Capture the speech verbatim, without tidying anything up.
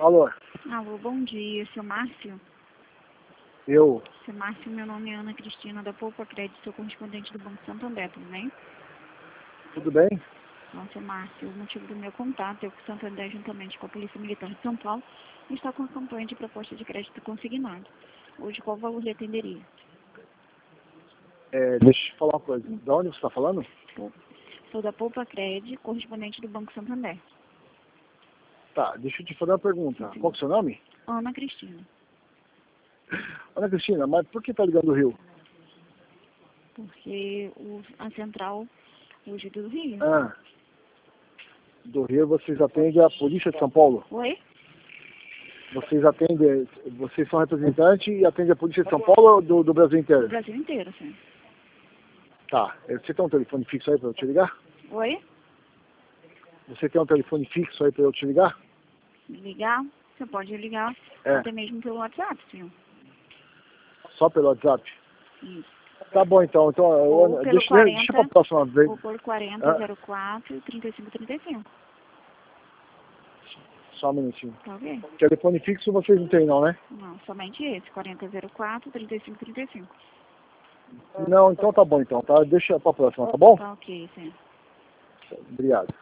Alô? Alô, bom dia, seu Márcio? Eu? Seu Márcio, meu nome é Ana Cristina, da Poupa Crédito, sou correspondente do Banco Santander, tudo bem? Tudo bem? Bom, seu Márcio, o motivo do meu contato é que o Santander, juntamente com a Polícia Militar de São Paulo, está com a campanha de proposta de crédito consignado. Hoje, qual valor lhe atenderia? É, deixa eu te falar uma coisa. De onde você está falando? Sou da Poupa Crédito, correspondente do Banco Santander. Tá, deixa eu te fazer uma pergunta. Sim. Qual que é o seu nome? Ana Cristina. Ana Cristina, mas por que tá ligando do Rio? Porque o, a central hoje é do Rio. Ah, do Rio vocês atendem a Polícia de São Paulo? Oi? Vocês atendem, vocês são representantes e atendem a Polícia de São Paulo ou do, do Brasil inteiro? Do Brasil inteiro, sim. Tá, você tem um telefone fixo aí para eu te ligar? Oi? Você tem um telefone fixo aí para eu te ligar? Ligar? Você pode ligar É. até mesmo pelo WhatsApp, sim. Só pelo WhatsApp? Isso. Tá bom então, então Ou eu, pelo deixa, quarenta, deixa pra próxima vez. ou por quarenta, Ah, zero quatro, trinta e cinco, trinta e cinco. só um minutinho. Tá ok? Telefone fixo vocês não tem não, né? Não, somente esse, quarenta, zero quatro, trinta e cinco, trinta e cinco. Não, então tá bom então, tá? Deixa pra próxima, tá bom? Tá ok, sim. Obrigado.